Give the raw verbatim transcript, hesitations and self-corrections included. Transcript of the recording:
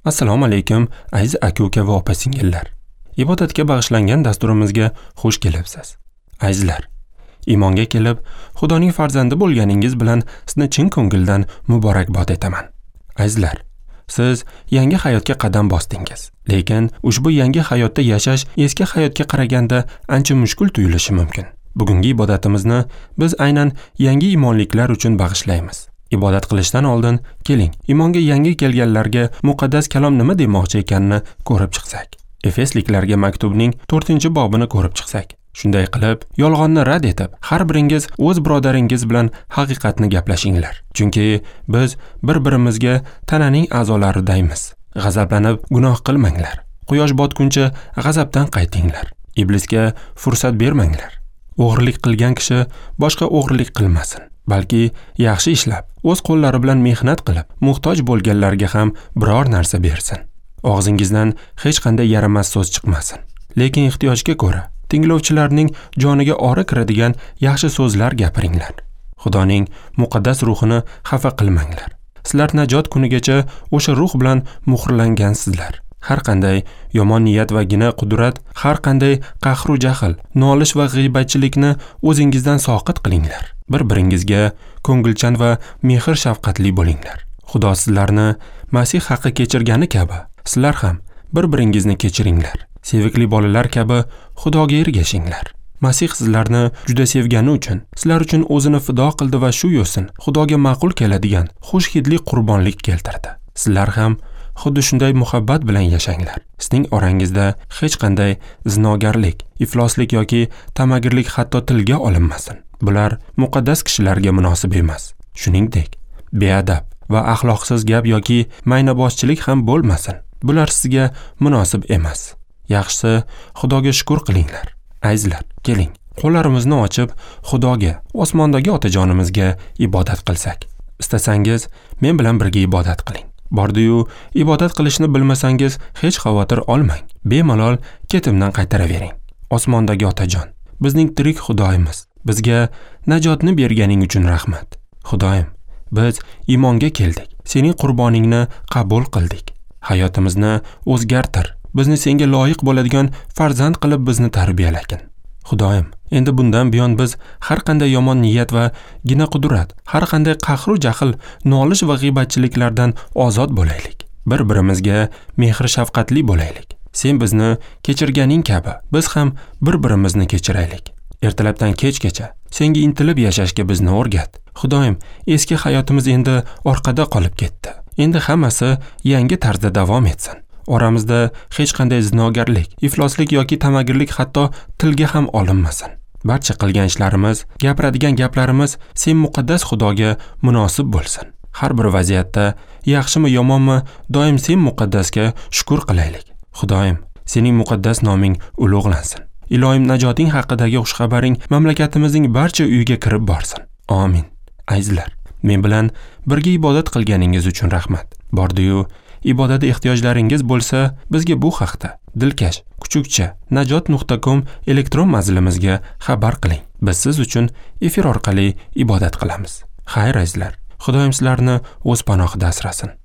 Assalomu alaykum aziz aka-uka va opa-singillar. Ibodatga bag'ishlangan dasturimizga xush kelibsiz. Azizlar, iymonga kelib, Xudoning farzandi bo'lganingiz bilan sizni chin ko'ngildan muborakbod etaman. Azizlar, siz yangi hayotga qadam bosdingiz. Lekin ushbu yangi hayotda yashash eski hayotga qaraganda ancha mushkul tuyulishi mumkin. Bugungi ibodatimizni biz aynan yangi iymonliklar uchun bag'ishlaymiz. Ibodat qilishdan oldin keling, iymonga yangi kelganlarga muqaddas kalom nima demoqchi ekanini ko'rib chiqsak. Efesliklarga maktubning to'rtinchi bobini ko'rib chiqsak. Shunday qilib, yolg'onni rad etib, har biringiz o'z birodaringiz bilan haqiqatni gaplashinglar. Chunki biz bir-birimizga tananing a'zolaridaymiz. G'azablanib gunoh qilmanglar. Quyosh botguncha g'azabdan qaytinglar. Iblisga fursat bermanglar. O'g'irlik qilgan kishi boshqa o'g'irlik qilmasin. Balki yaxshi ishlab, o'z qo'llari bilan mehnat qilib, muhtoj bo'lganlarga ham biror narsa bersin. Og'zingizdan hech qanday yaramas so'z chiqmasin. Lekin ehtiyojga ko'ra, tinglovchilarning joniga ora kiradigan yaxshi so'zlar gapiringlar. Xudoning muqaddas ruhini xafa qilmanglar. Sizlar najot kunigacha o'sha ruh bilan muhrlangansizlar. Har qanday yomon niyat va gina qudrat, har qanday qahru jahl, nolish va g'iybatchilikni o'zingizdan soqit qilinglar. Bir-biringizga ko'ngilchan va mehr shafqatli bo'linglar. Xudo sizlarni Masih haqqi kechirgani kabi, sizlar ham bir-biringizni kechiringlar. Sevikli bolalar kabi Xudoga ergashinglar. Masih sizlarni juda sevgani uchun, sizlar uchun o'zini fido qildi va shu yo'sin Xudoga ma'qul keladigan xush hidli qurbonlik keltirdi. Sizlar ham xuddi shunday muhabbat bilan yashanglar. Sizning orangizda hech qanday zinogarlik, ifloslik yoki tamagirlik hatto tilga olinmasin. Bular muqaddas kishilarga munosib emas. Shuningdek, beadab va axloqsiz gap yoki maynabozchilik ham bo'lmasin. Bular sizga munosib emas. Yaxshisi, Xudoga shukr qilinglar. Azizlar, keling, qo'llarimizni ochib Xudoga, osmondagi otajonimizga ibodat qilsak. Istasangiz, men bilan birga ibodat qiling. Bordi-yu, ibodat qilishni bilmasangiz, hech xavotir olmang. Bemalol ketimdan qaytaravering. Osmondagi otajon, bizning tirik Xudoyimiz, bizga najotni berganing uchun rahmat. Xudoyim, biz iymonga keldik. Sening qurboningni qabul qildik. Hayotimizni o'zgartir. Bizni senga loyiq bo'ladigan farzand qilib bizni tarbiyalagin. Xudoyim, endi bundan buyon biz har qanday yomon niyat va gina qudrat, har qanday qahru jahl, nolish va g'iybatchiliklardan ozod bo'laylik. Bir-birimizga mehr shafqatli bo'laylik. Sen bizni kechirganing kabi, biz ham bir-birimizni kechiraylik. Ertalabdan kechgacha senga intilib yashashga bizni o'rgat. Xudoyim, eski hayotimiz endi orqada qolib ketdi. Endi hammasi yangi tarzda davom etsin. Oramizda hech qanday zinogarlik, ifloslik yoki tamagirlik hatto tilga ham olinmasin. Barcha qilgan ishlarimiz, gapiradigan gaplarimiz sen muqaddas Xudoga munosib bo'lsin. Har bir vaziyatda, yaxshimi yomonmi, doim sen muqaddasga shukr qilaylik. Xudoyim, sening muqaddas noming ulug'lansin. Ilohim, najoting haqidagi xushxabaring mamlakatimizning barcha uyiga kirib borsin. Amin. Azizlar, men bilan birga ibodat qilganingiz uchun rahmat. Bordi-yu, ibodat ehtiyojlaringiz bo'lsa, bizga bu haqda dilkash kuchukcha najot nuqta com elektron manzilimizga xabar qiling. Biz siz uchun efir orqali ibodat qilamiz. Xayr azizlar, Xudoyim sizlarni o'z panohida asrasin.